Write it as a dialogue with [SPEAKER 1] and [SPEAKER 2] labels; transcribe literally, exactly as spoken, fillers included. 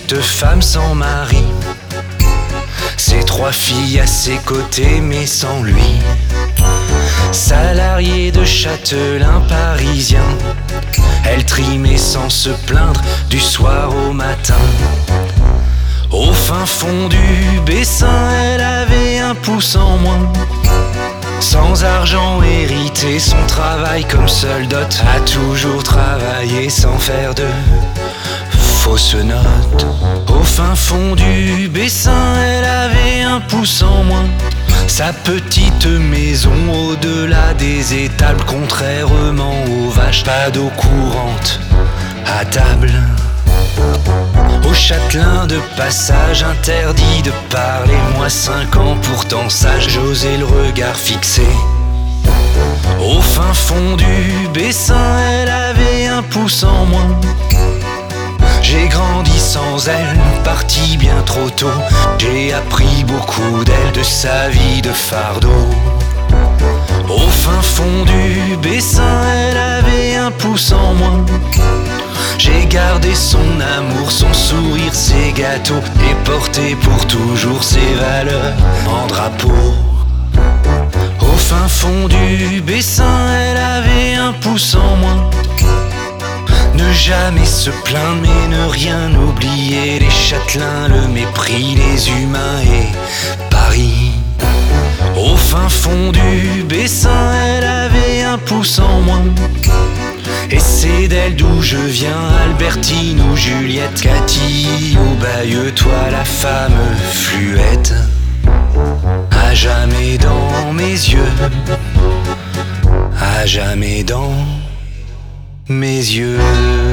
[SPEAKER 1] cette femme sans mari. Ses trois filles à ses côtés mais sans lui. Salarié de châtelain parisien, elle trimait sans se plaindre du soir au matin. Au fin fond du Bessin, elle avait un pouce en moins. Sans argent hérité, son travail comme seul dot. A toujours travaillé sans faire de fausses notes. Au fin fond du Bessin, elle avait un pouce en moins. Sa petite maison au-delà des étables, contrairement aux vaches, pas d'eau courante à table. Au châtelain de passage, interdit de parler. Moi cinq ans pourtant sage, j'osais le regard fixé. Au fin fond du Bessin, elle avait un pouce en moins. J'ai grandi sans elle, parti bien trop tôt. J'ai appris beaucoup d'elle, de sa vie de fardeau. Au fin fond du Bessin, elle avait un pouce en moins. J'ai gardé son amour, son sourire, ses gâteaux, et porté pour toujours ses valeurs en drapeau. Au fin fond du Bessin, elle avait un pouce en moins. Ne jamais se plaindre mais ne rien oublier. Les châtelains, le mépris, les humains et Paris. Au fin fond du Bessin, elle avait un pouce en moins. Et c'est d'elle d'où je viens, Albertine ou Juliette, Cathy ou Bayeux, toi la femme fluette. À jamais dans mes yeux, à jamais dans mes yeux.